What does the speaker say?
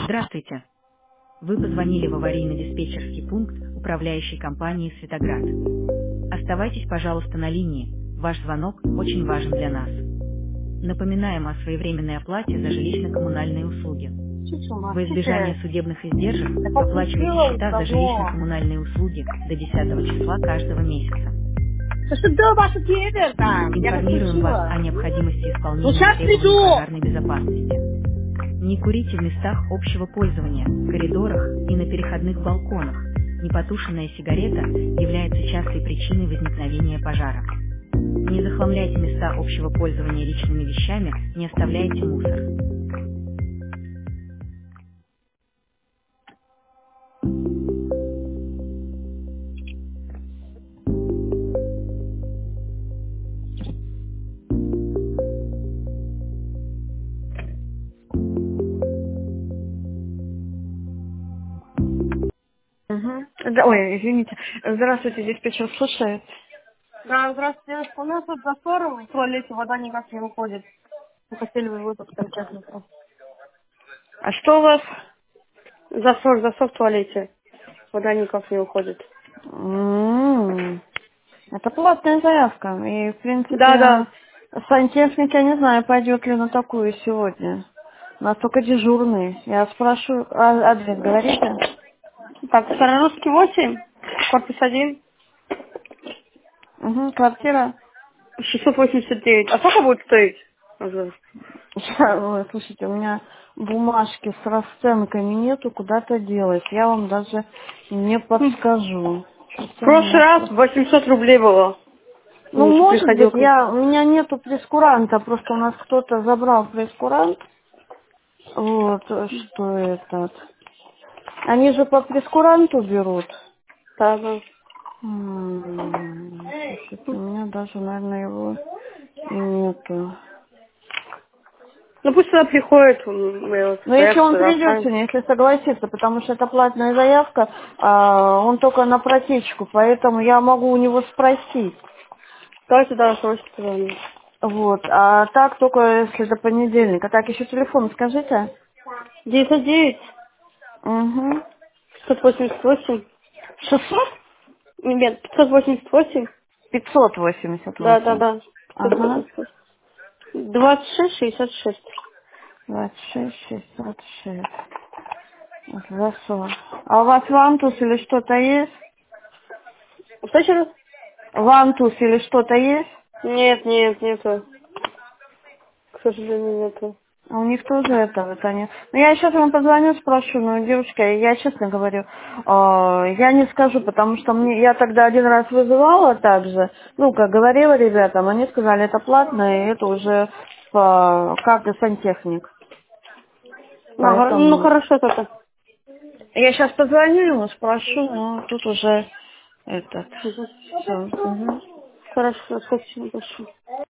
Здравствуйте. Вы позвонили в аварийно-диспетчерский пункт управляющей компании «Светоград». Оставайтесь, пожалуйста, на линии. Ваш звонок очень важен для нас. Напоминаем о своевременной оплате за жилищно-коммунальные услуги. Во избежание судебных издержек оплачивайте счета за жилищно-коммунальные услуги до 10 числа каждого месяца. Информируем вас о необходимости исполнения требований пожарной безопасности. Не курите в местах общего пользования, коридорах и на переходных балконах. Непотушенная сигарета является частой причиной возникновения пожара. Не захламляйте места общего пользования личными вещами, не оставляйте мусор. Угу. Ой, извините. Здравствуйте, диспетчер слушает. Да, здравствуйте. У нас тут засор в туалете, вода никак не выходит. Мы хотели бы выпуск сантехника. А что у вас? Засор в туалете. Вода никак не выходит. Это платная заявка. И, в Да, принципе, да. сантехник, я не знаю, пойдет ли на такую сегодня. У нас только дежурный. Я спрашиваю, адрес говорите? Так, Старорусский 8, корпус 1, Угу, квартира. 689. А сколько будет стоить? Ага. Ой, слушайте, у меня бумажки с расценками нету, куда-то делать. Я вам даже не подскажу. В Что-то у прошлый меня раз тут. 800 рублей было. Ну, Муж может приходил быть, к нам. у меня нету прескуранта, просто у нас кто-то забрал прескурант. Вот, что этот. Они же по прескуранту берут. Да, да. Слушайте, у меня даже, наверное, его нету. Ну пусть сюда приходит, мы его Но если заявку он сюда придет оставим. сегодня, если согласится, потому что это платная заявка, он только на протечку, поэтому я могу у него спросить. Давайте сюда срочно позвоним. Вот, а так только если до понедельника. Так, еще телефон скажите. 909 Угу. 588. 600? Нет, 588. Да, да, 588. да. Ага. 588. 2666. 2666. Засор. А у вас вантус или что-то есть? Что еще раз? Вантус или что-то есть? Нет, нет, нету. К сожалению, нету. А у них тоже это вот они. Ну, я сейчас вам позвоню, спрошу, ну, девушка, я честно говорю, я не скажу, потому что я тогда один раз вызывала также, ну, как говорила ребятам, они сказали, это платно, и это уже как и сантехник. Ну, ну Поэтому хорошо тогда. я сейчас позвоню ему, спрошу, но тут уже этот, Мгм. все. Хорошо, спасибо большое.